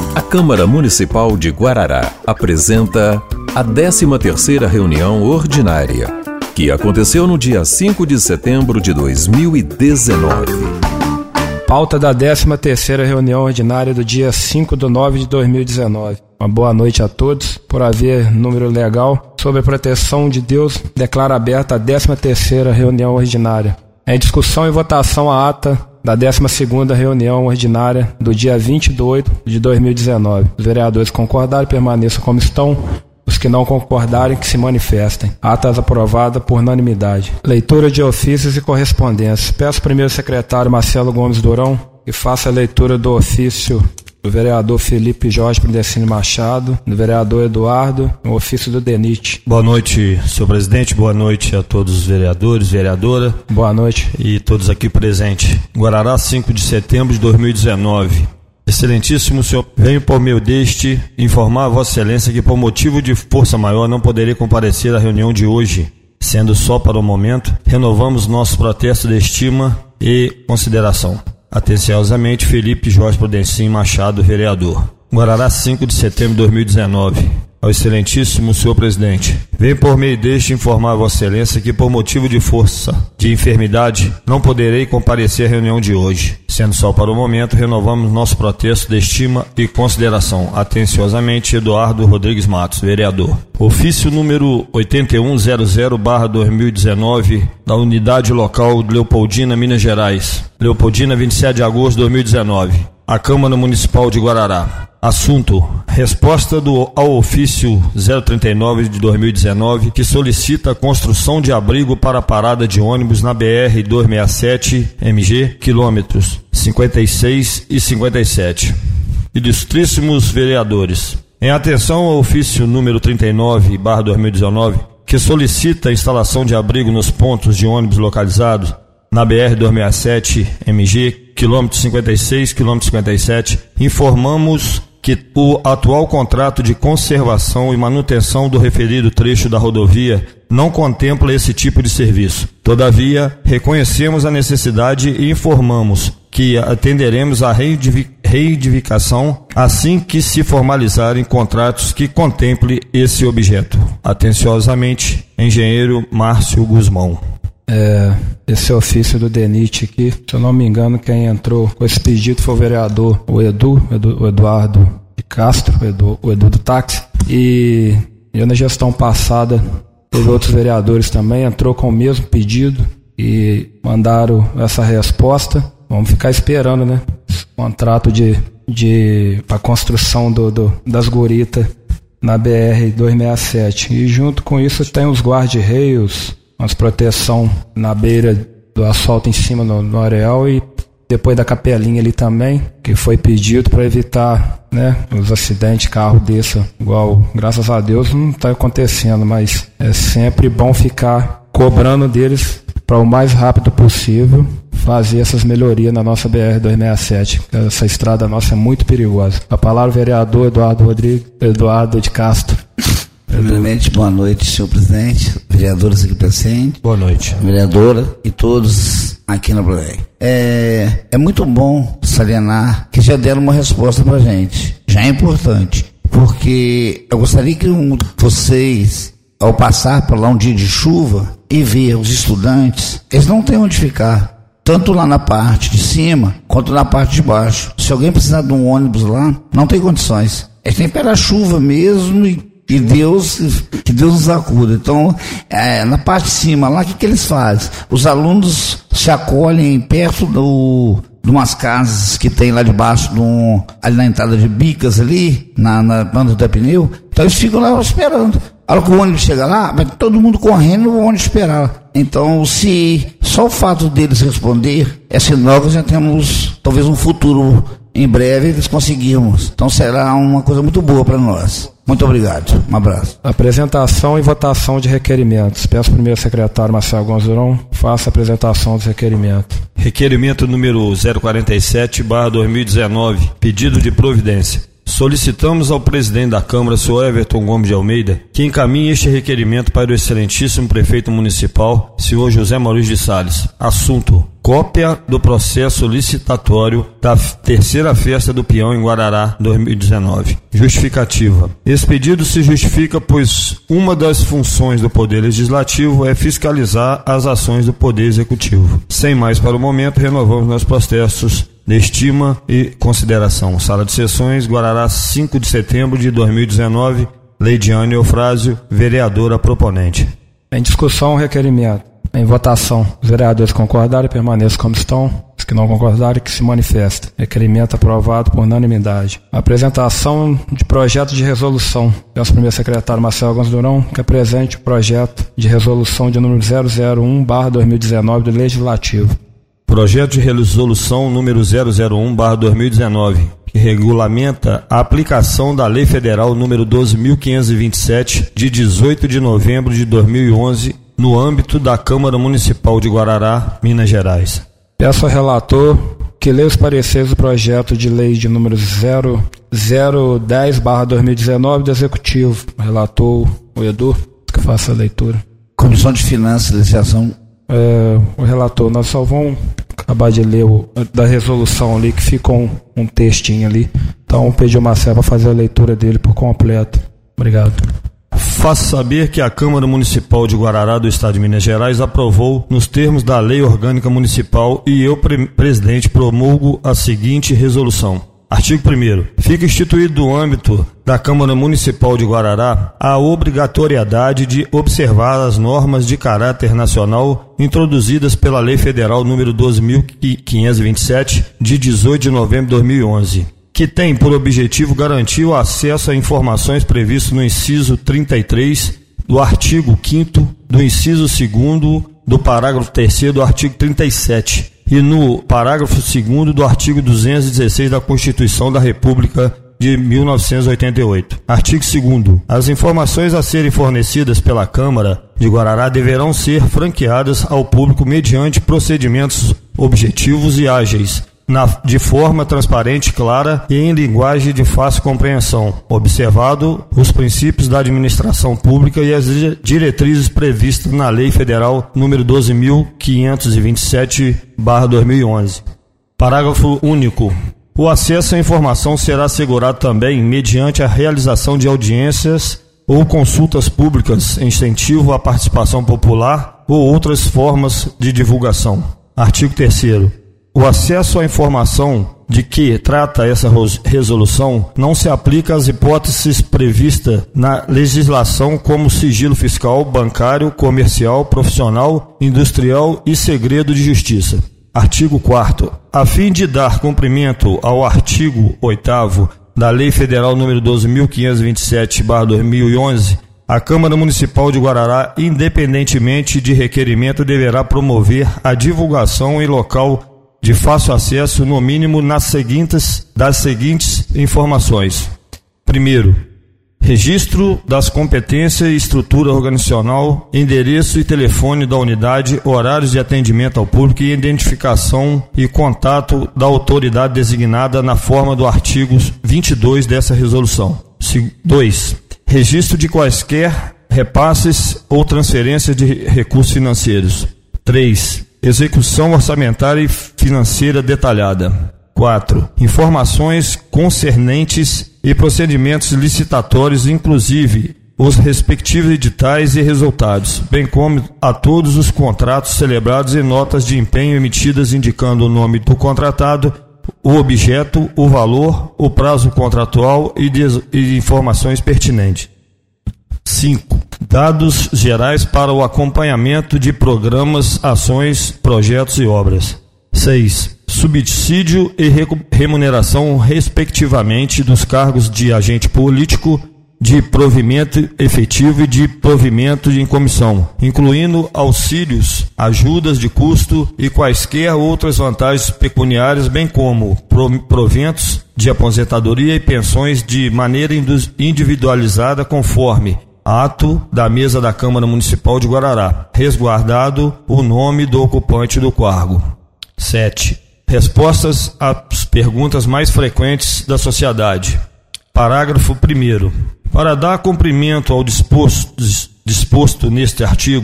A Câmara Municipal de Guarará apresenta a 13ª reunião ordinária, que aconteceu no dia 5 de setembro de 2019. Pauta da 13ª reunião ordinária do dia 5/9 de 2019. Uma boa noite a todos. Por haver número legal, sob a proteção de Deus, declaro aberta a 13ª reunião ordinária. Em discussão e votação a ata da 12ª reunião ordinária do dia 20/8 de 2019. Os vereadores concordarem, permaneçam como estão. Os que não concordarem, que se manifestem. Atas aprovada por unanimidade. Leitura de ofícios e correspondências. Peço primeiro ao secretário Marcelo Gomes Durão que faça a leitura do ofício do vereador Felipe Jorge Prudensino Machado, do vereador Eduardo, o ofício do DENIT. Boa noite, senhor presidente, boa noite a todos os vereadores, vereadora. Boa noite. E todos aqui presentes. Guarará, 5 de setembro de 2019. Excelentíssimo senhor, venho por meio deste informar a vossa excelência que por motivo de força maior não poderei comparecer à reunião de hoje. Sendo só para o momento, renovamos nosso protesto de estima e consideração. Atenciosamente, Felipe Jorge Prudensino Machado, vereador. Guarará, 5 de setembro de 2019. Ao excelentíssimo senhor presidente, venho por meio deste informar a vossa excelência que por motivo de força de enfermidade não poderei comparecer à reunião de hoje. Sendo só para o momento, renovamos nosso protesto de estima e consideração. Atenciosamente, Eduardo Rodrigues Matos, vereador. Ofício número 8100/2019 da Unidade Local de Leopoldina, Minas Gerais. Leopoldina, 27 de agosto de 2019. A Câmara Municipal de Guarará. Assunto: resposta ao ofício 039 de 2019, que solicita a construção de abrigo para a parada de ônibus na BR-267 MG, quilômetros 56 e 57. Ilustríssimos vereadores, em atenção ao ofício número 39/2019, que solicita a instalação de abrigo nos pontos de ônibus localizados na BR-267 MG, quilômetro 56, quilômetro 57, informamos que o atual contrato de conservação e manutenção do referido trecho da rodovia não contempla esse tipo de serviço. Todavia, reconhecemos a necessidade e informamos que atenderemos à reivindicação assim que se formalizarem contratos que contemplem esse objeto. Atenciosamente, engenheiro Márcio Guzmão. Esse ofício do DENIT aqui, se eu não me engano, quem entrou com esse pedido foi o vereador, o Eduardo de Castro, o Edu do táxi, e eu na gestão passada teve outros vereadores também, entrou com o mesmo pedido e mandaram essa resposta. Vamos ficar esperando, né? Contrato para construção das guritas na BR-267. E junto com isso tem os guarda-reios, as proteção na beira do asfalto em cima no areal e depois da capelinha ali também, que foi pedido para evitar, né, os acidentes, carro desse, igual, graças a Deus não está acontecendo, mas é sempre bom ficar cobrando deles para o mais rápido possível fazer essas melhorias na nossa BR-267. Essa estrada nossa é muito perigosa. A palavra vereador Eduardo de Castro. Primeiramente, boa noite, senhor presidente, vereadores aqui presentes. Boa noite. Vereadora e todos aqui na Plateia. É muito bom salientar que já deram uma resposta pra gente. Já é importante, porque eu gostaria que vocês, ao passar por lá um dia de chuva e ver os estudantes, eles não têm onde ficar, tanto lá na parte de cima quanto na parte de baixo. Se alguém precisar de um ônibus lá, não tem condições. Eles têm que esperar a chuva mesmo que Deus nos acuda. Então, na parte de cima lá, o que eles fazem? Os alunos se acolhem perto de umas casas que tem lá debaixo, ali na entrada de Bicas, ali, na banda do pneu. Então eles ficam lá esperando. A hora que o ônibus chega lá, vai todo mundo correndo e o ônibus esperar. Então, se só o fato deles responder é sinal que já temos talvez um futuro em breve eles conseguirmos. Então será uma coisa muito boa para nós. Muito obrigado. Um abraço. Apresentação e votação de requerimentos. Peço primeiro ao secretário Marcelo Gomes Durão, faça a apresentação dos requerimentos. Requerimento número 047/2019, pedido de providência. Solicitamos ao presidente da Câmara, senhor Everton Gomes de Almeida, que encaminhe este requerimento para o excelentíssimo prefeito municipal, senhor José Maurício de Salles. Assunto: cópia do processo licitatório da terceira festa do Peão em Guarará 2019. Justificativa. Esse pedido se justifica pois uma das funções do Poder Legislativo é fiscalizar as ações do Poder Executivo. Sem mais para o momento, renovamos nossos processos de estima e consideração. Sala de Sessões, Guarará, 5 de setembro de 2019, Leidiane Eufrásio, vereadora proponente. Em discussão, o requerimento. Em votação, os vereadores concordarem, permaneçam como estão. Os que não concordarem, que se manifestem. Requerimento aprovado por unanimidade. Apresentação de projeto de resolução. Peço ao primeiro secretário Marcelo Gomes Durão que apresente o projeto de resolução de número 001/2019 do Legislativo. Projeto de resolução número 001/2019, que regulamenta a aplicação da Lei Federal número 12.527, de 18 de novembro de 2011, no âmbito da Câmara Municipal de Guarará, Minas Gerais. Peço ao relator que leia os pareceres do projeto de lei de número 0010/2019 do Executivo. O relator, o Edu, que faça a leitura. Comissão de Finanças e Legislação. O relator, nós só vamos acabar de ler da resolução ali, que fica um textinho ali. Então, pedi ao Marcelo para fazer a leitura dele por completo. Obrigado. Faço saber que a Câmara Municipal de Guarará do Estado de Minas Gerais aprovou, nos termos da Lei Orgânica Municipal, e eu, presidente, promulgo a seguinte resolução. Artigo 1º. Fica instituído no âmbito da Câmara Municipal de Guarará a obrigatoriedade de observar as normas de caráter nacional introduzidas pela Lei Federal número 12.527, de 18 de novembro de 2011. Que tem por objetivo garantir o acesso a informações previstas no inciso 33 do artigo 5º, do inciso 2º, do parágrafo 3º do artigo 37 e no parágrafo 2º do artigo 216 da Constituição da República de 1988. Artigo 2º. As informações a serem fornecidas pela Câmara de Guarará deverão ser franqueadas ao público mediante procedimentos objetivos e ágeis, de forma transparente, clara e em linguagem de fácil compreensão, observado os princípios da administração pública e as diretrizes previstas na Lei Federal número 12.527/2011. Parágrafo único. O acesso à informação será assegurado também mediante a realização de audiências ou consultas públicas, incentivo à participação popular ou outras formas de divulgação. Artigo 3º. O acesso à informação de que trata essa resolução não se aplica às hipóteses previstas na legislação como sigilo fiscal, bancário, comercial, profissional, industrial e segredo de justiça. Artigo 4º. A fim de dar cumprimento ao artigo 8º da Lei Federal número 12.527/2011, a Câmara Municipal de Guarará, independentemente de requerimento, deverá promover a divulgação em local de fácil acesso, no mínimo, das seguintes informações. Primeiro, registro das competências e estrutura organizacional, endereço e telefone da unidade, horários de atendimento ao público e identificação e contato da autoridade designada na forma do artigo 22 dessa resolução. 2. Registro de quaisquer repasses ou transferências de recursos financeiros. 3. Execução orçamentária e financeira detalhada. 4. Informações concernentes e procedimentos licitatórios, inclusive os respectivos editais e resultados, bem como a todos os contratos celebrados e notas de empenho emitidas indicando o nome do contratado, o objeto, o valor, o prazo contratual e informações pertinentes. 5. Dados gerais para o acompanhamento de programas, ações, projetos e obras. 6. Subsídio e remuneração, respectivamente, dos cargos de agente político, de provimento efetivo e de provimento em comissão, incluindo auxílios, ajudas de custo e quaisquer outras vantagens pecuniárias, bem como proventos de aposentadoria e pensões de maneira individualizada conforme ato da mesa da Câmara Municipal de Guarará, resguardado o nome do ocupante do cargo. 7. Respostas às perguntas mais frequentes da sociedade. Parágrafo 1º. Para dar cumprimento ao disposto neste artigo,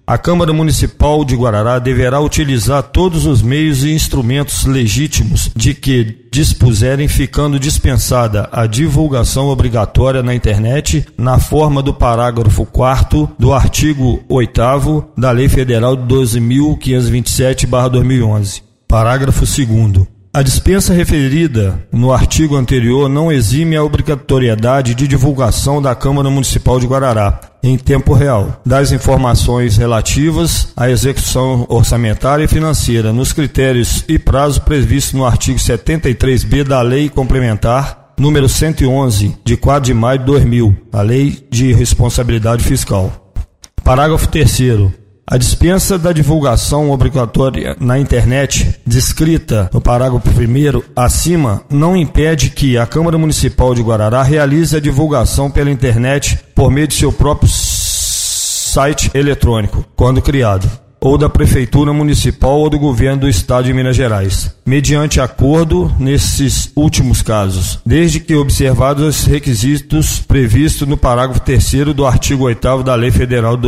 A Câmara Municipal de Guarará deverá utilizar todos os meios e instrumentos legítimos de que dispuserem, ficando dispensada a divulgação obrigatória na internet na forma do parágrafo 4º do artigo 8º da Lei Federal 12.527/2011. Parágrafo 2º. A dispensa referida no artigo anterior não exime a obrigatoriedade de divulgação da Câmara Municipal de Guarará, em tempo real, das informações relativas à execução orçamentária e financeira nos critérios e prazo previstos no artigo 73B da Lei Complementar número 111, de 4 de maio de 2000, a Lei de Responsabilidade Fiscal. Parágrafo 3º. A dispensa da divulgação obrigatória na internet, descrita no parágrafo 1º acima, não impede que a Câmara Municipal de Guarará realize a divulgação pela internet por meio de seu próprio site eletrônico, quando criado, ou da Prefeitura Municipal ou do Governo do Estado de Minas Gerais, mediante acordo nesses últimos casos, desde que observados os requisitos previstos no parágrafo 3º do artigo 8º da Lei Federal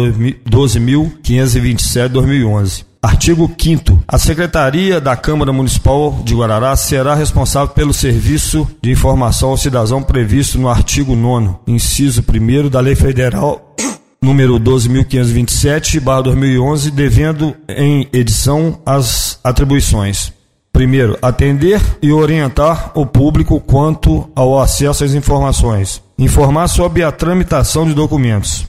12.527/2011. Artigo 5º. A Secretaria da Câmara Municipal de Guarará será responsável pelo serviço de informação ao cidadão previsto no artigo 9º, inciso 1º da Lei Federal número 12.527/2011, devendo em edição as atribuições: primeiro, atender e orientar o público quanto ao acesso às informações, informar sobre a tramitação de documentos,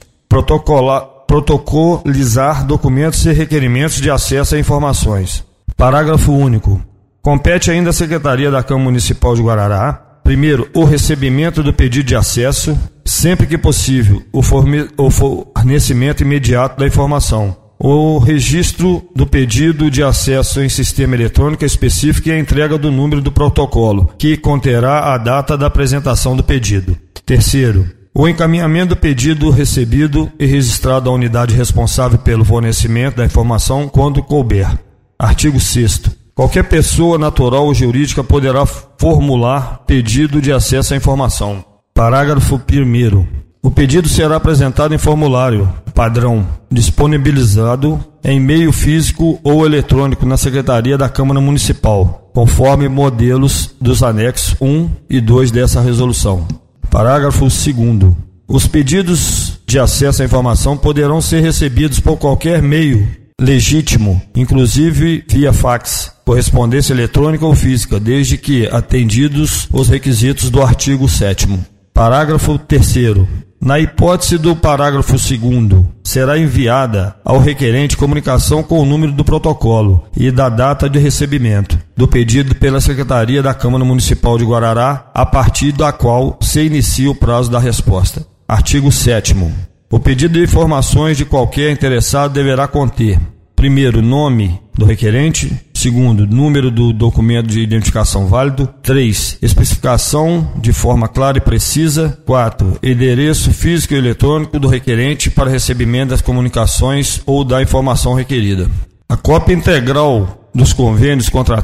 protocolizar documentos e requerimentos de acesso a informações. Parágrafo único. Compete ainda à Secretaria da Câmara Municipal de Guarará: primeiro, o recebimento do pedido de acesso, sempre que possível, o fornecimento imediato da informação, o registro do pedido de acesso em sistema eletrônico específico e a entrega do número do protocolo, que conterá a data da apresentação do pedido. Terceiro, o encaminhamento do pedido recebido e registrado à unidade responsável pelo fornecimento da informação quando couber. Artigo 6º. Qualquer pessoa natural ou jurídica poderá formular pedido de acesso à informação. Parágrafo 1º. O pedido será apresentado em formulário padrão, disponibilizado em meio físico ou eletrônico na Secretaria da Câmara Municipal, conforme modelos dos anexos 1 e 2 dessa resolução. Parágrafo 2º. Os pedidos de acesso à informação poderão ser recebidos por qualquer meio legítimo, inclusive via fax, correspondência eletrônica ou física, desde que atendidos os requisitos do artigo 7º. Parágrafo 3º. Na hipótese do parágrafo 2º, será enviada ao requerente comunicação com o número do protocolo e da data de recebimento do pedido pela Secretaria da Câmara Municipal de Guarará, a partir da qual se inicia o prazo da resposta. Artigo 7º. O pedido de informações de qualquer interessado deverá conter: primeiro, nome do requerente; segundo, número do documento de identificação válido; 3, especificação de forma clara e precisa; 4, endereço físico e eletrônico do requerente para recebimento das comunicações ou da informação requerida. A cópia integral dos convênios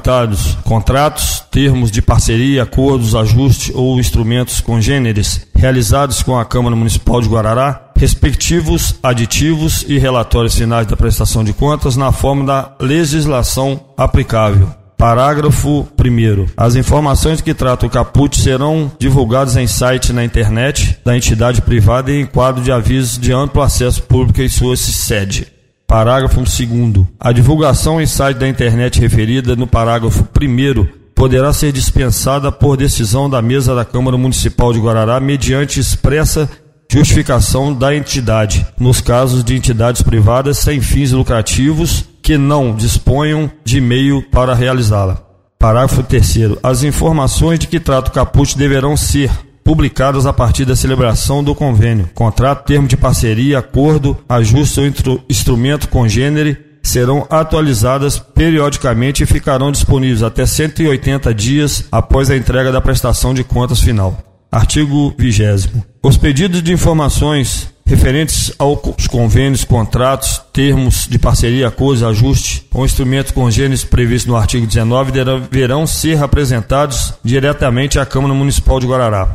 contratos, termos de parceria, acordos, ajustes ou instrumentos congêneres realizados com a Câmara Municipal de Guarará, respectivos aditivos e relatórios finais da prestação de contas na forma da legislação aplicável. Parágrafo 1º. As informações que tratam o caput serão divulgadas em site na internet da entidade privada e em quadro de avisos de amplo acesso público em sua sede. Parágrafo 2º. A divulgação em site da internet referida no parágrafo 1º poderá ser dispensada por decisão da mesa da Câmara Municipal de Guarará mediante expressa justificação da entidade, nos casos de entidades privadas sem fins lucrativos que não disponham de meio para realizá-la. Parágrafo 3º. As informações de que trata o caput deverão ser publicadas a partir da celebração do convênio, contrato, termo de parceria, acordo, ajuste ou instrumento congênere, serão atualizadas periodicamente e ficarão disponíveis até 180 dias após a entrega da prestação de contas final. Artigo 20º. Os pedidos de informações referentes aos convênios, contratos, termos de parceria, acordos, ajuste ou instrumentos congêneres previstos no artigo 19 deverão ser apresentados diretamente à Câmara Municipal de Guarará.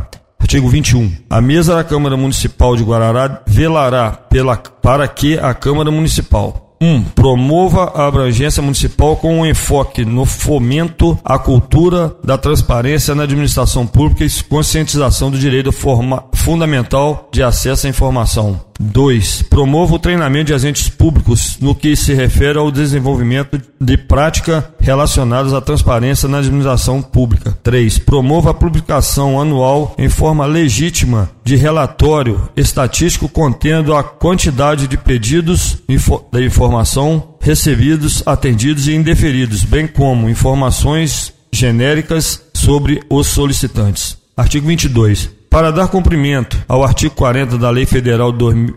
Artigo 21. A mesa da Câmara Municipal de Guarará velará para que a Câmara Municipal: 1. Promova a abrangência municipal com um enfoque no fomento à cultura da transparência na administração pública e conscientização do direito fundamental de acesso à informação. 2. Promova o treinamento de agentes públicos no que se refere ao desenvolvimento de práticas relacionadas à transparência na administração pública. 3. Promova a publicação anual em forma legítima de relatório estatístico contendo a quantidade de pedidos da informação recebidos, atendidos e indeferidos, bem como informações genéricas sobre os solicitantes. Artigo 22. Para dar cumprimento ao artigo 40 da Lei Federal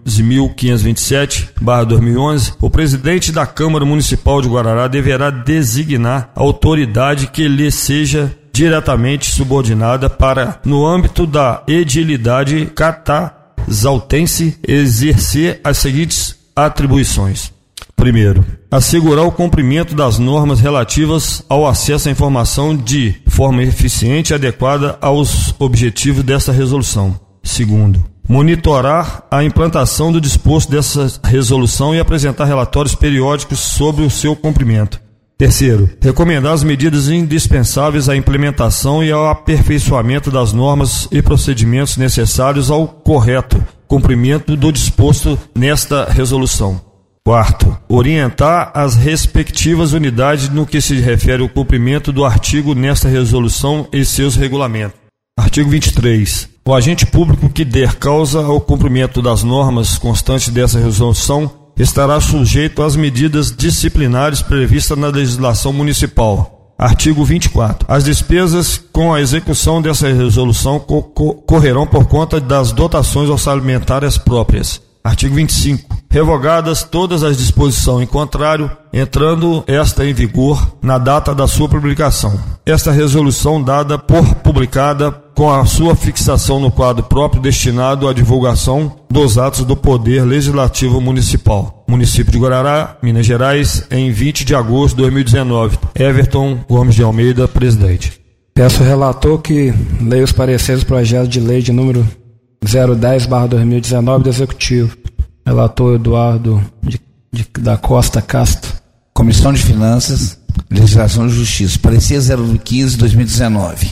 2527/2011, o presidente da Câmara Municipal de Guarará deverá designar a autoridade que lhe seja diretamente subordinada para, no âmbito da edilidade catazaltense, exercer as seguintes atribuições. Primeiro, assegurar o cumprimento das normas relativas ao acesso à informação de forma eficiente e adequada aos objetivos desta resolução. Segundo, monitorar a implantação do disposto dessa resolução e apresentar relatórios periódicos sobre o seu cumprimento. Terceiro, recomendar as medidas indispensáveis à implementação e ao aperfeiçoamento das normas e procedimentos necessários ao correto cumprimento do disposto nesta resolução. Quarto, orientar as respectivas unidades no que se refere ao cumprimento do artigo nesta resolução e seus regulamentos. Artigo 23. O agente público que der causa ao cumprimento das normas constantes dessa resolução estará sujeito às medidas disciplinares previstas na legislação municipal. Artigo 24. As despesas com a execução dessa resolução correrão por conta das dotações orçamentárias próprias. Artigo 25. Revogadas todas as disposições em contrário, entrando esta em vigor na data da sua publicação. Esta resolução dada por publicada com a sua fixação no quadro próprio destinado à divulgação dos atos do Poder Legislativo Municipal. Município de Guarará, Minas Gerais, em 20 de agosto de 2019. Everton Gomes de Almeida, presidente. Peço ao relator que leia os pareceres do projeto de lei de número 010/2019 do Executivo. Relator Eduardo da Costa Castro. Comissão de Finanças, Legislação e Justiça. Parecer 015/2019.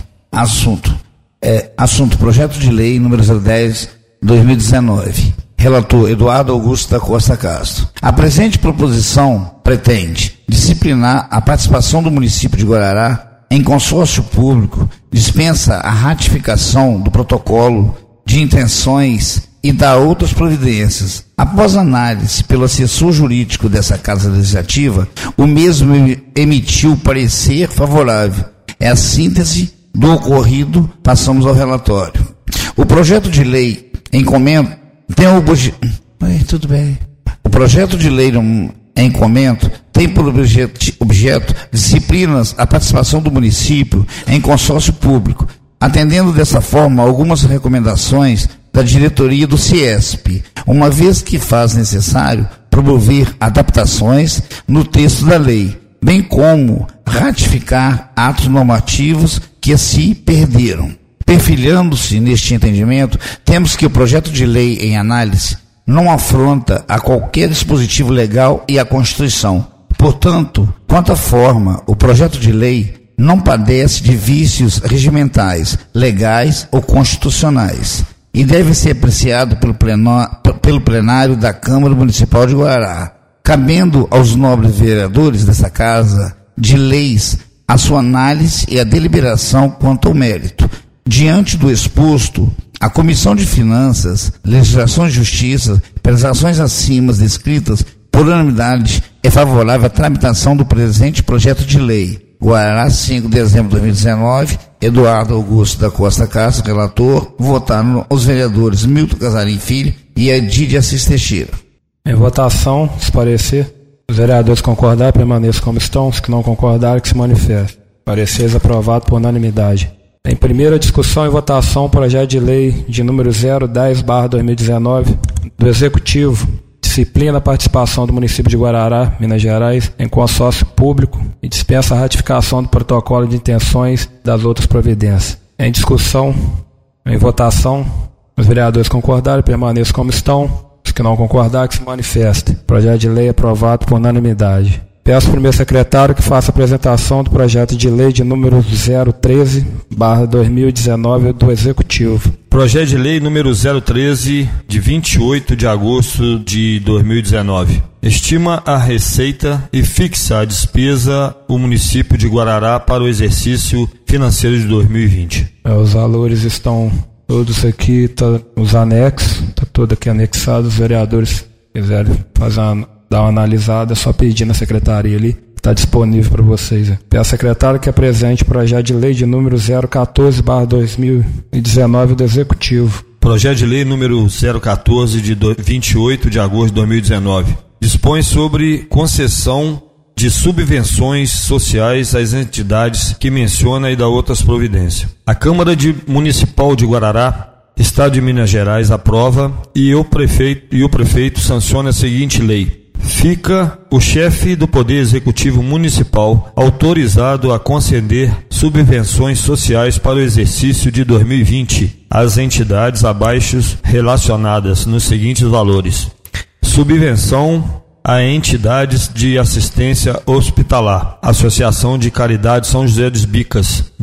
Assunto projeto de lei número 010/2019. Relator Eduardo Augusto da Costa Castro. A presente proposição pretende disciplinar a participação do município de Guarará em consórcio público, dispensa a ratificação do protocolo de intenções e dá outras providências. Após análise pelo assessor jurídico dessa Casa Legislativa, o mesmo emitiu parecer favorável. É a síntese do ocorrido, passamos ao relatório. O projeto de lei em comento tem o projeto de lei em comento tem por objeto disciplinas a participação do município em consórcio público, atendendo dessa forma algumas recomendações da diretoria do CIESP, uma vez que faz necessário promover adaptações no texto da lei, bem como ratificar atos normativos que se perderam. Perfilhando-se neste entendimento, temos que o projeto de lei em análise não afronta a qualquer dispositivo legal e à Constituição. Portanto, quanto à forma, o projeto de lei não padece de vícios regimentais, legais ou constitucionais e deve ser apreciado pelo plenário da Câmara Municipal de Guarará, cabendo aos nobres vereadores dessa Casa de Leis a sua análise e a deliberação quanto ao mérito. Diante do exposto, a Comissão de Finanças, Legislação e Justiça, pelas ações acima descritas, por unanimidade, é favorável à tramitação do presente projeto de lei. Guarará, 5 de dezembro de 2019, Eduardo Augusto da Costa Castro, relator. Votaram os vereadores Milton Casarim Filho e Edídia Assis Teixeira. Em votação, se parecer, os vereadores concordarem, permaneçam como estão. Os que não concordarem, que se manifestem. Pareceres aprovado por unanimidade. Em primeira discussão e votação, o projeto de lei de número 010/2019 do Executivo, disciplina a participação do município de Guarará, Minas Gerais, em consórcio público e dispensa a ratificação do protocolo de intenções das outras providências. Em discussão, Em votação, os vereadores concordarem, permaneçam como estão. Os que não concordarem, que se manifestem. Projeto de lei aprovado por unanimidade. Peço ao primeiro secretário que faça a apresentação do projeto de lei de número 013/2019 do Executivo. Projeto de lei número 013, de 28 de agosto de 2019. Estima a receita e fixa a despesa o município de Guarará para o exercício financeiro de 2020. Os valores estão todos aqui, os anexos, está todo aqui anexado. Os vereadores quiserem dar uma analisada, é só pedir na secretaria ali, está disponível para vocês. Peço ao secretário que apresente o projeto de lei de número 014/2019 do Executivo. Projeto de lei número 014 de 28 de agosto de 2019. Dispõe sobre concessão de subvenções sociais às entidades que menciona e dá outras providências. A Câmara Municipal de Guarará, Estado de Minas Gerais, aprova e o prefeito sanciona a seguinte lei. Fica o chefe do Poder Executivo Municipal autorizado a conceder subvenções sociais para o exercício de 2020 às entidades abaixo relacionadas nos seguintes valores. Subvenção a entidades de assistência hospitalar. Associação de Caridade São José dos Bicas, R$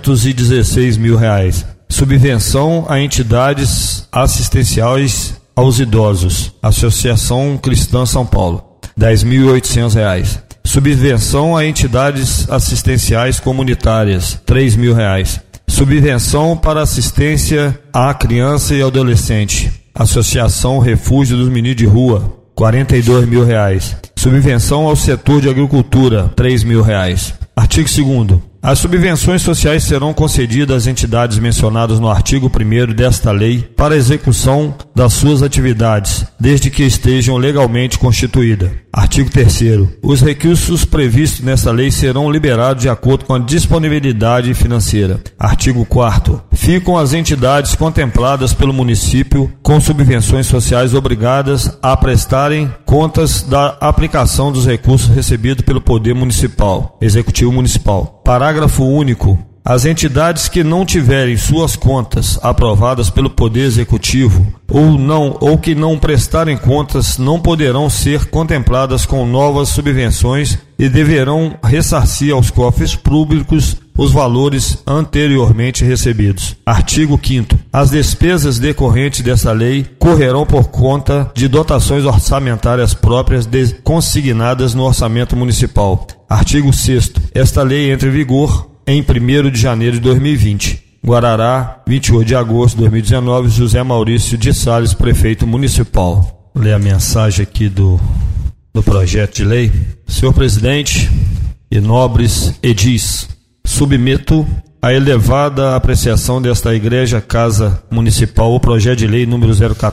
216 mil. Subvenção a entidades assistenciais aos idosos. Associação Cristã São Paulo, R$ 10.800. Subvenção a entidades assistenciais comunitárias, R$ 3 mil. Subvenção para assistência à criança e adolescente. Associação Refúgio dos Meninos de Rua, R$ 42 mil. Subvenção ao setor de agricultura, R$ 3 mil. Artigo 2º. As subvenções sociais serão concedidas às entidades mencionadas no artigo 1º desta lei para execução das suas atividades, desde que estejam legalmente constituídas. Artigo 3º. Os recursos previstos nesta lei serão liberados de acordo com a disponibilidade financeira. Artigo 4º. Ficam as entidades contempladas pelo município com subvenções sociais obrigadas a prestarem contas da aplicação dos recursos recebidos pelo Poder Municipal, Executivo Municipal. Parágrafo único. As entidades que não tiverem suas contas aprovadas pelo Poder Executivo ou que não prestarem contas não poderão ser contempladas com novas subvenções e deverão ressarcir aos cofres públicos os valores anteriormente recebidos. Artigo 5º. As despesas decorrentes dessa lei correrão por conta de dotações orçamentárias próprias consignadas no orçamento municipal. Artigo 6º. Esta lei entra em vigor em 1º de janeiro de 2020. Guarará, 28 de agosto de 2019, José Maurício de Salles, prefeito municipal. Vou ler a mensagem aqui do projeto de lei. Senhor presidente e nobres edis, submeto à elevada apreciação desta Igreja Casa Municipal o projeto de lei número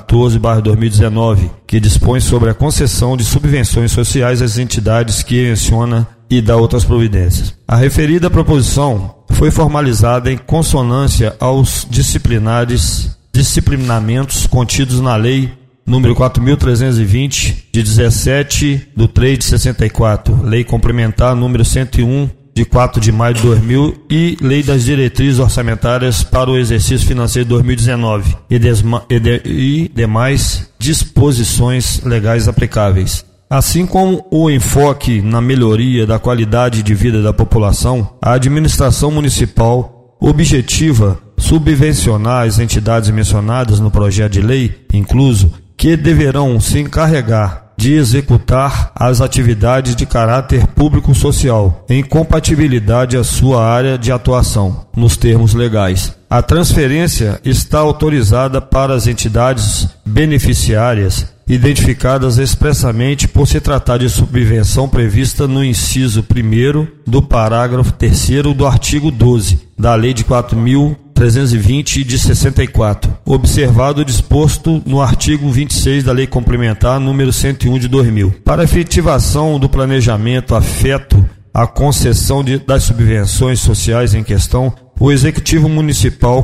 014/2019, que dispõe sobre a concessão de subvenções sociais às entidades que menciona e dá outras providências. A referida proposição foi formalizada em consonância aos disciplinamentos contidos na Lei número 4.320, de 17/3/64, Lei Complementar número 101, de 4 de maio de 2000 e Lei das Diretrizes Orçamentárias para o Exercício Financeiro de 2019 e demais disposições legais aplicáveis. Assim como o enfoque na melhoria da qualidade de vida da população, a administração municipal objetiva subvencionar as entidades mencionadas no projeto de lei, incluso, que deverão se encarregar de executar as atividades de caráter público-social, em compatibilidade à sua área de atuação, nos termos legais. A transferência está autorizada para as entidades beneficiárias identificadas expressamente por se tratar de subvenção prevista no inciso 1º do parágrafo 3º do artigo 12 da Lei de 4.320 de 64, observado o disposto no artigo 26 da Lei Complementar número 101 de 2000. Para a efetivação do planejamento afeto à concessão das subvenções sociais em questão, o Executivo Municipal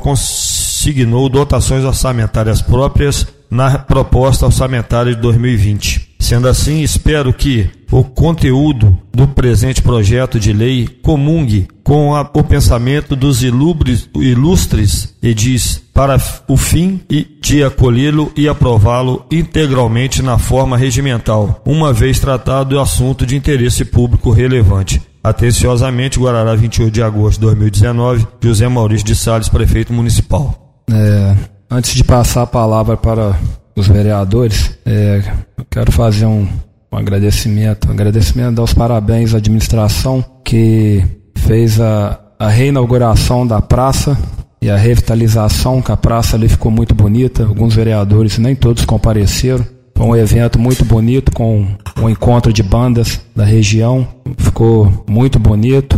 consignou dotações orçamentárias próprias na proposta orçamentária de 2020, Sendo assim, espero que o conteúdo do presente projeto de lei comungue com o pensamento dos ilustres edis para o fim de acolhê-lo e aprová-lo integralmente na forma regimental, uma vez tratado o assunto de interesse público relevante. Atenciosamente, Guarará, 28 de agosto de 2019, José Maurício de Salles, prefeito municipal. Antes de passar a palavra para os vereadores, eu quero fazer um agradecimento dar os parabéns à administração que fez a reinauguração da praça e a revitalização, que a praça ali ficou muito bonita. Alguns vereadores, nem todos compareceram. Foi um evento muito bonito, com um encontro de bandas da região. Ficou muito bonito,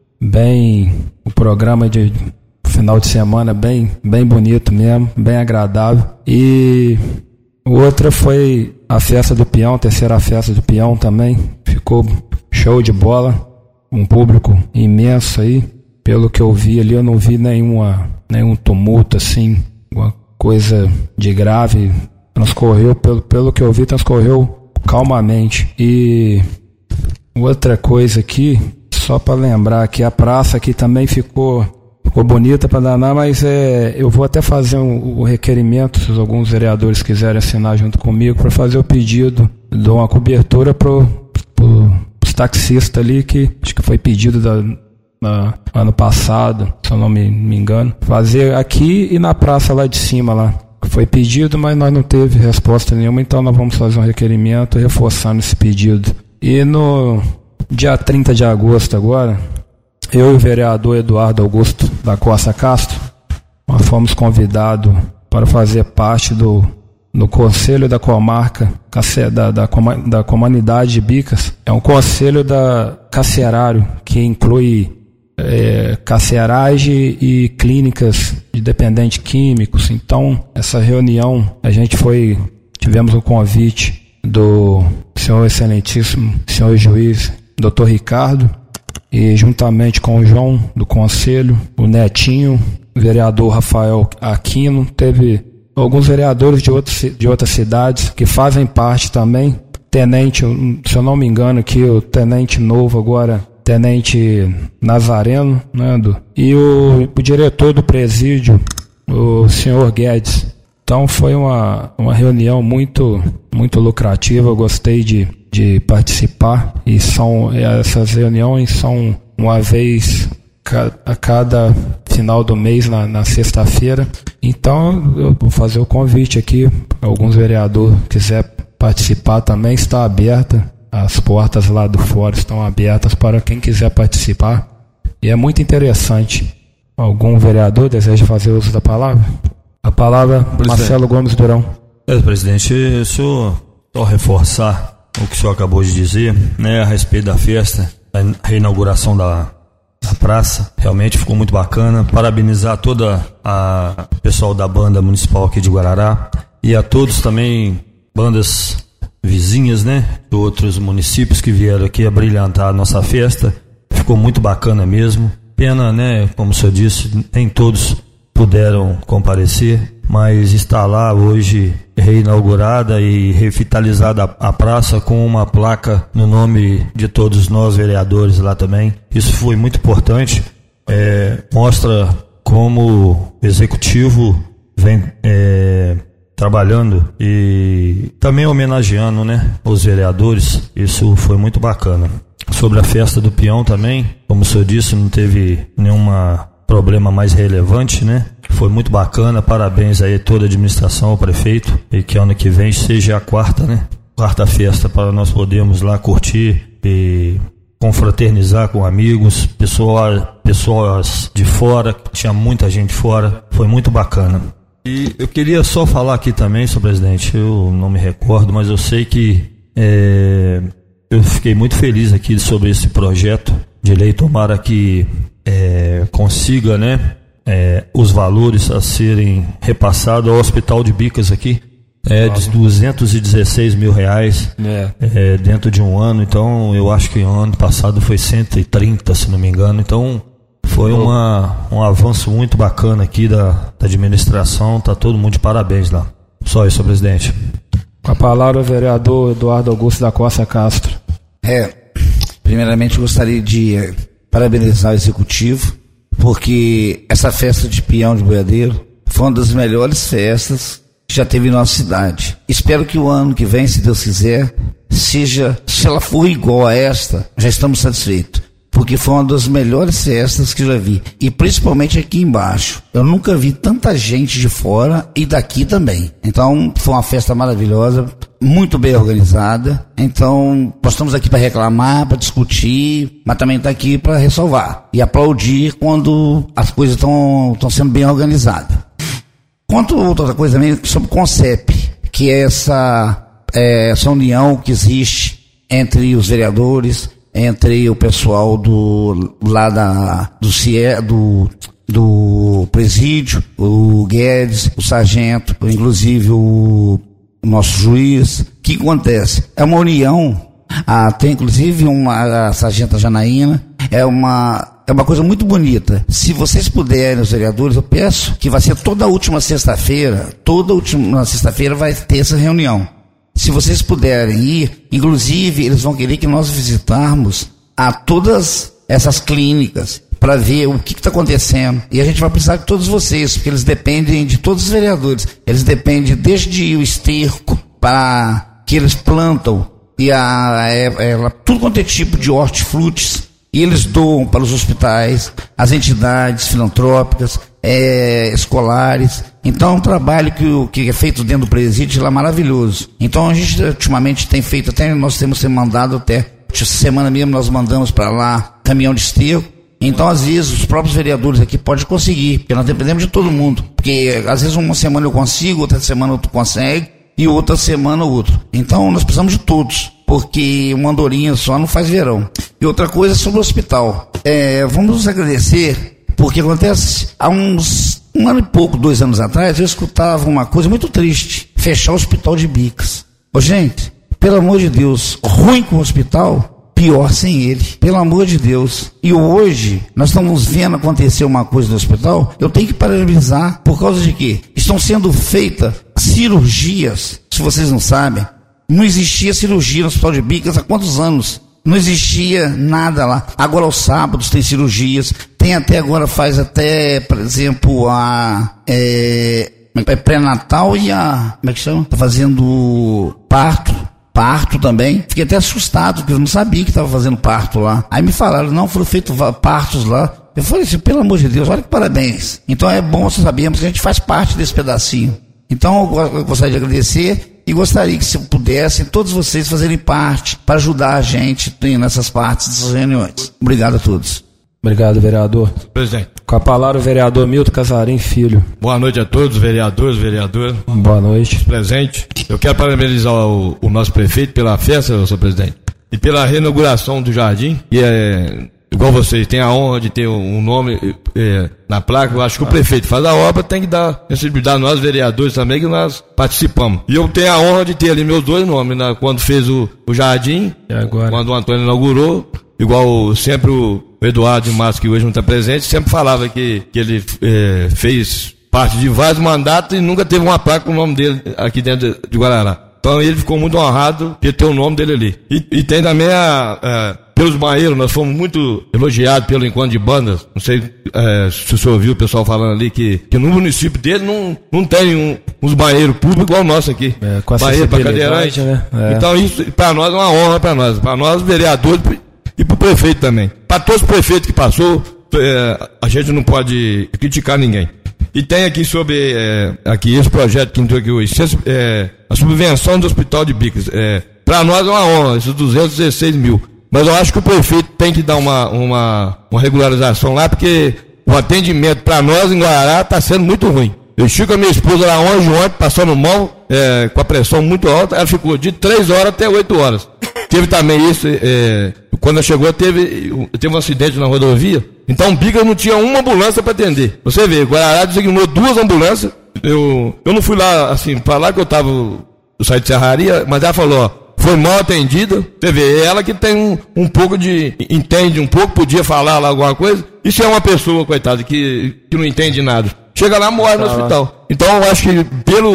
o programa de final de semana bem bonito mesmo, bem agradável. E outra foi a festa do peão, terceira festa do peão também. Ficou show de bola, um público imenso aí. Pelo que eu vi ali, eu não vi nenhum tumulto assim, uma coisa de grave. Transcorreu, pelo que eu vi, transcorreu calmamente. E outra coisa aqui, só para lembrar que a praça aqui também ficou bonita para danar, mas eu vou até fazer um requerimento, se alguns vereadores quiserem assinar junto comigo, para fazer o pedido de uma cobertura para os taxistas ali, que acho que foi pedido ano passado, se eu não me engano, fazer aqui e na praça lá de cima lá. Foi pedido, mas nós não teve resposta nenhuma, então nós vamos fazer um requerimento reforçando esse pedido. E no dia 30 de agosto agora, eu e o vereador Eduardo Augusto da Costa Castro, nós fomos convidados para fazer parte do Conselho da Comarca da Comunidade de Bicas. É um conselho carcerário que inclui carceragem e clínicas de dependentes químicos. Então, essa reunião, tivemos um convite do senhor excelentíssimo, senhor juiz, doutor Ricardo, e juntamente com o João do Conselho, o Netinho, o vereador Rafael Aquino, teve alguns vereadores de outras cidades que fazem parte também. Tenente, se eu não me engano aqui, o tenente novo agora, tenente Nazareno, né, e o diretor do presídio, o senhor Guedes. Então foi uma reunião muito lucrativa, eu gostei de participar, e essas reuniões são uma vez a cada final do mês, na sexta-feira. Então eu vou fazer o convite aqui, alguns vereadores quiser participar também, está aberta, as portas lá do fórum estão abertas para quem quiser participar, e é muito interessante. Algum vereador deseja fazer uso da palavra? A palavra, presidente. Marcelo Gomes Durão. Presidente, só reforçar o que o senhor acabou de dizer, né, a respeito da festa, a reinauguração da praça. Realmente ficou muito bacana. Parabenizar toda a pessoal da banda municipal aqui de Guarará e a todos também, bandas vizinhas, né, de outros municípios que vieram aqui a brilhantar a nossa festa. Ficou muito bacana mesmo. Pena, né, como o senhor disse, nem todos puderam comparecer, mas está lá hoje reinaugurada e revitalizada a praça com uma placa no nome de todos nós vereadores lá também. Isso foi muito importante, mostra como o executivo vem trabalhando e também homenageando, né, os vereadores. Isso foi muito bacana. Sobre a festa do peão também, como o senhor disse, não teve nenhuma problema mais relevante, né? Foi muito bacana, parabéns aí a toda a administração, ao prefeito, e que ano que vem seja a quarta festa, para nós podermos lá curtir e confraternizar com amigos, pessoas de fora, tinha muita gente fora, foi muito bacana. E eu queria só falar aqui também, senhor presidente, eu não me recordo, mas eu sei que eu fiquei muito feliz aqui sobre esse projeto de lei, tomara que consiga, né, os valores a serem repassados ao Hospital de Bicas aqui, de 216 mil reais dentro de um ano. Então eu acho que o ano passado foi 130, se não me engano. Então foi um avanço muito bacana aqui da administração, tá todo mundo de parabéns lá. Só isso, senhor presidente. Com a palavra o vereador Eduardo Augusto da Costa Castro. Primeiramente gostaria de parabenizar o executivo, porque essa festa de peão de boiadeiro foi uma das melhores festas que já teve em nossa cidade. Espero que o ano que vem, se Deus quiser, se ela for igual a esta, já estamos satisfeitos, porque foi uma das melhores festas que eu já vi, e principalmente aqui embaixo. Eu nunca vi tanta gente de fora e daqui também. Então foi uma festa maravilhosa, muito bem organizada. Então nós estamos aqui para reclamar, para discutir, mas também está aqui para ressalvar e aplaudir quando as coisas estão sendo bem organizadas. Quanto a outra coisa também sobre o CONCEP, que é essa união que existe entre os vereadores, entre o pessoal do presídio, o Guedes, o sargento, inclusive o nosso juiz. O que acontece? É uma união, tem inclusive a sargenta Janaína, é uma coisa muito bonita. Se vocês puderem, os vereadores, eu peço que vai ser toda última sexta-feira vai ter essa reunião. Se vocês puderem ir, inclusive eles vão querer que nós visitarmos a todas essas clínicas para ver o que está acontecendo. E a gente vai precisar de todos vocês, porque eles dependem de todos os vereadores. Eles dependem desde o esterco para que eles plantam e tudo quanto é tipo de hortifrutis. E eles doam para os hospitais, as entidades filantrópicas, escolares. Então é um trabalho que é feito dentro do presídio lá maravilhoso. Então a gente ultimamente tem feito, até nós temos mandado essa semana mesmo nós mandamos para lá caminhão de esterco. Então às vezes os próprios vereadores aqui podem conseguir, porque nós dependemos de todo mundo. Porque às vezes uma semana eu consigo, outra semana outro consegue e outra semana outro. Então nós precisamos de todos, porque uma andorinha só não faz verão. E outra coisa sobre o hospital. Vamos nos agradecer, porque acontece, há um ano e pouco, 2 anos atrás, eu escutava uma coisa muito triste: fechar o hospital de Bicas. Gente, pelo amor de Deus, ruim com o hospital, pior sem ele, pelo amor de Deus. E hoje, nós estamos vendo acontecer uma coisa no hospital, eu tenho que parabenizar, por causa de quê? Estão sendo feitas cirurgias, se vocês não sabem, não existia cirurgia no hospital de Bicas há quantos anos? Não existia nada lá. Agora aos sábados tem cirurgias, tem até agora, faz até, por exemplo, pré-natal e como é que chama? Tá fazendo parto também. Fiquei até assustado, porque eu não sabia que estava fazendo parto lá. Aí me falaram, não, foram feitos partos lá. Eu falei assim, pelo amor de Deus, olha que parabéns. Então é bom nós sabermos que a gente faz parte desse pedacinho. Então eu gostaria de agradecer e gostaria que, se pudessem, todos vocês fazerem parte para ajudar a gente nessas partes dessas reuniões. Obrigado a todos. Obrigado, vereador. Presidente. Com a palavra o vereador Milton Casarim Filho. Boa noite a todos, vereadores, vereadoras. Boa noite. Presente. Eu quero parabenizar o nosso prefeito pela festa, senhor presidente, e pela reinauguração do jardim, que igual vocês, tem a honra de ter um nome na placa. Eu acho que o prefeito faz a obra, tem que dar sensibilidade a nós, vereadores também, que nós participamos. E eu tenho a honra de ter ali meus 2 nomes, quando fez o jardim, e agora? Quando o Antônio inaugurou, igual sempre o Eduardo de Márcio, que hoje não está presente, sempre falava que ele fez parte de vários mandatos e nunca teve uma placa com o nome dele aqui dentro de Guarará. Então ele ficou muito honrado de ter o nome dele ali. E tem também pelos banheiros, nós fomos muito elogiados pelo encontro de bandas. Não sei se o senhor ouviu o pessoal falando ali que no município dele não tem uns banheiros públicos igual o nosso aqui. Com banheiro para cadeirante. Né? Então isso para nós é uma honra, para nós vereadores e para o prefeito também. Para todos os prefeitos que passou, a gente não pode criticar ninguém. E tem aqui sobre aqui esse projeto que entrou aqui hoje, a subvenção do Hospital de Bicas. Para nós é uma honra, esses 216 mil. Mas eu acho que o prefeito tem que dar uma regularização lá, porque o atendimento para nós em Guarará está sendo muito ruim. Eu estive com a minha esposa lá ontem, passando mal, com a pressão muito alta, ela ficou de 3 horas até 8 horas. Teve também isso, quando ela chegou, teve um acidente na rodovia. Então Bicas não tinha uma ambulância para atender. Você vê, Guarará designou 2 ambulâncias. Eu não fui lá, assim, para lá que eu saí de serraria, mas ela falou, foi mal atendida. Você vê, ela que tem um pouco entende um pouco, podia falar lá alguma coisa. E se é uma pessoa, coitada, que não entende nada, chega lá e morre no hospital. Então eu acho que pelo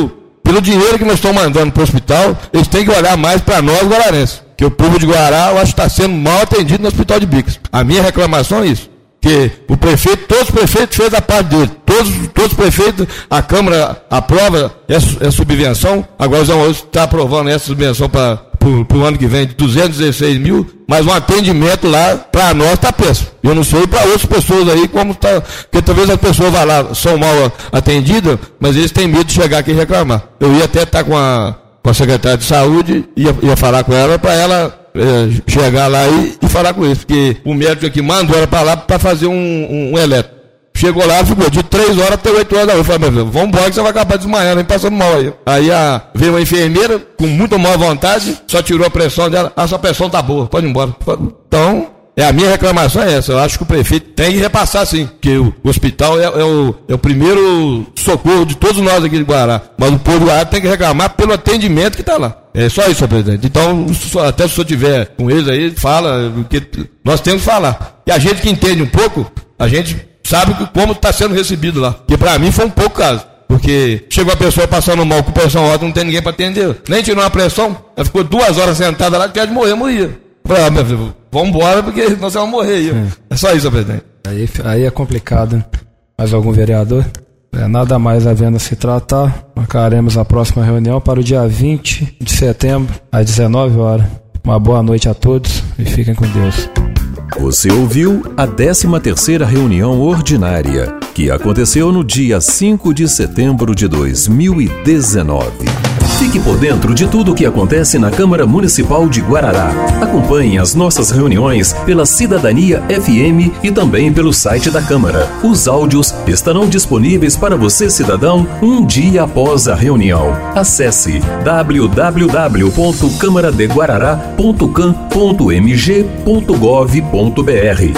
pelo dinheiro que nós estamos mandando para o hospital, eles têm que olhar mais para nós, guararenses. Que o povo de Guarará, eu acho que está sendo mal atendido no Hospital de Bicas. A minha reclamação é isso. Que o prefeito, todos os prefeitos fez a parte dele. Todos os prefeitos, a Câmara aprova essa subvenção. Agora o Zé Maurício está aprovando essa subvenção para o ano que vem de 216 mil, mas um atendimento lá, para nós, está péssimo. Eu não sei para outras pessoas aí como está, porque talvez as pessoas vão lá, são mal atendidas, mas eles têm medo de chegar aqui e reclamar. Eu ia até estar com a secretária de saúde, ia falar com ela, para ela chegar lá e falar com eles, porque o médico aqui mandou ela para lá para fazer um eletro. Chegou lá, ficou de 3 horas até 8 horas da noite. Eu falei, meu, vamos embora que você vai acabar desmaiando, nem passando mal aí. Aí veio uma enfermeira, com muita má vontade, só tirou a pressão dela, sua pressão tá boa, pode ir embora. Então, a minha reclamação é essa, eu acho que o prefeito tem que repassar sim, porque o hospital é o primeiro socorro de todos nós aqui de Guarará, mas o povo de Guarará tem que reclamar pelo atendimento que está lá. É só isso, senhor presidente. Então, até se o senhor tiver com eles aí, fala, porque nós temos que falar. E a gente que entende um pouco, a gente sabe como está sendo recebido lá. Porque para mim foi um pouco caso. Porque chegou a pessoa passando mal com pressão alta, não tem ninguém para atender. Nem tirou uma pressão, ela ficou 2 horas sentada lá, que quer de morrer, morria. Falei, meu filho, vamos embora porque nós vamos morrer aí. É só isso, senhor presidente. Aí é complicado. Mais algum vereador? Nada mais havendo a se tratar, marcaremos a próxima reunião para o dia 20 de setembro, às 19 horas. Uma boa noite a todos e fiquem com Deus. Você ouviu a 13ª reunião ordinária, que aconteceu no dia 5 de setembro de 2019. Fique por dentro de tudo o que acontece na Câmara Municipal de Guarará. Acompanhe as nossas reuniões pela Cidadania FM e também pelo site da Câmara. Os áudios estarão disponíveis para você, cidadão, um dia após a reunião. Acesse www.camaradeguarará.cam.mg.gov.br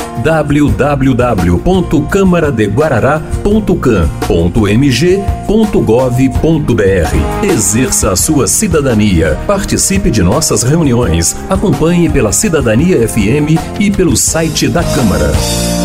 www.camaradeguarará.cam.mg.gov.br. Exerça a sua cidadania. Participe de nossas reuniões. Acompanhe pela Cidadania FM e pelo site da Câmara.